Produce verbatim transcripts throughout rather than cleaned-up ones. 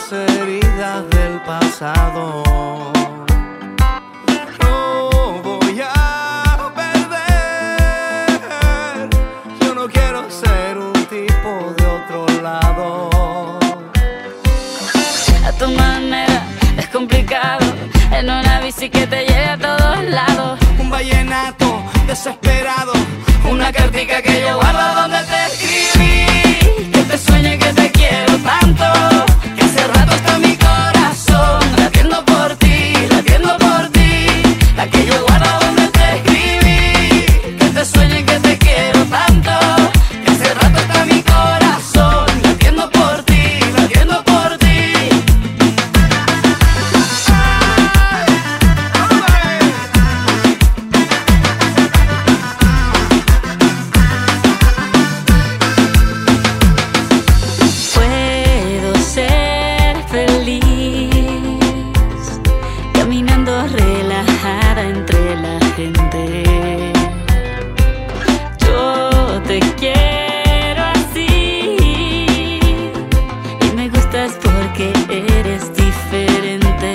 las heridas del pasado. No voy a perder, yo no quiero ser un tipo de otro lado. A tu manera es complicado, en una bici que te lleve a todos lados. Un vallenato desesperado, una cartica que yo guardo donde te escribí. Que te sueñe que te quiero tanto, que hace rato está mi corazón latiendo por ti, latiendo por ti. la que yo guardo donde te escribí. Que te sueñe que te quiero tanto, que hace rato está mi corazón latiendo por ti, latiendo por ti. Puedo ser feliz caminando relajada entre la gente. Yo te quiero así y me gustas porque eres diferente.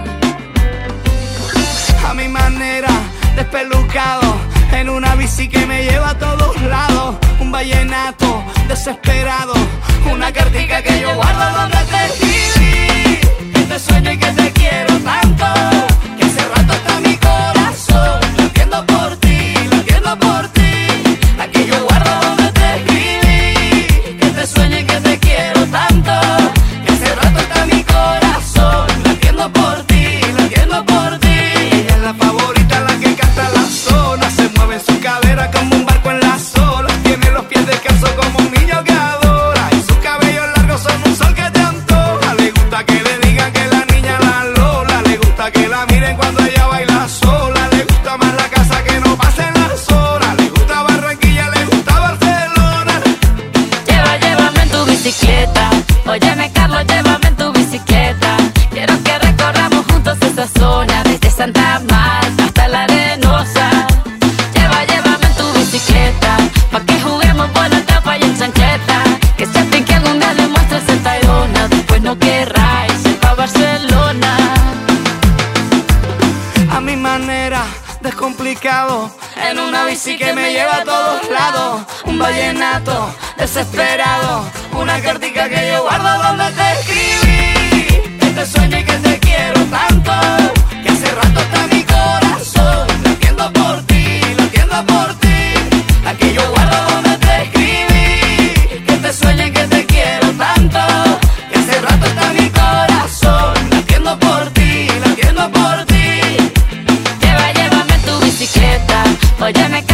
A mi manera, despelucado, en una bici que me lleva a todos lados. Un vallenato desesperado, una cartica que yo guardo donde te escribí. Que te sueñe que te quiero tanto, que hace rato está mi corazón latiendo por ti, latiendo por ti. la que yo guardo donde te escribí. Que te sueñe que te quiero tanto, que hace rato está mi corazón latiendo por ti, latiendo por ti. Ella es la favorita, la que canta la zona. Se mueve en su cadera como un barco en las olas. Tiene los pies descalzos como un niño que adora. Y sus cabellos largos son un sol que te antoja. Le gusta que le digan que la niña la Lola. Le gusta que la miren cuando ella baila sola. Le gusta más la casa que no pasen las horas. Le gusta Barranquilla, le gusta Barcelona. Lleva, llévame en tu bicicleta. Óyeme, Carlos, llévame en tu bicicleta. Quiero que recorramos juntos esa zona, desde Santa Marta hasta la Arenosa. Lleva, llévame en tu bicicleta, pa' que juguemos bola, tapa y en chancleta. Que sepan que algún día le muestres el Tayrona, después no querráis ir pa' Barcelona. A mi manera, descomplicado, en una bici que me lleva a todos lados. Un vallenato desesperado, una cartica que yo guardo donde te escribí. Que te sueñe que te quiero tanto, que hace rato está mi corazón latiendo por ti, latiendo por ti. la que yo guardo donde te escribí. Que te sueñe que te quiero tanto, que hace rato está mi corazón latiendo por ti, latiendo por ti. Lleva, llévame en tu bicicleta, óyeme,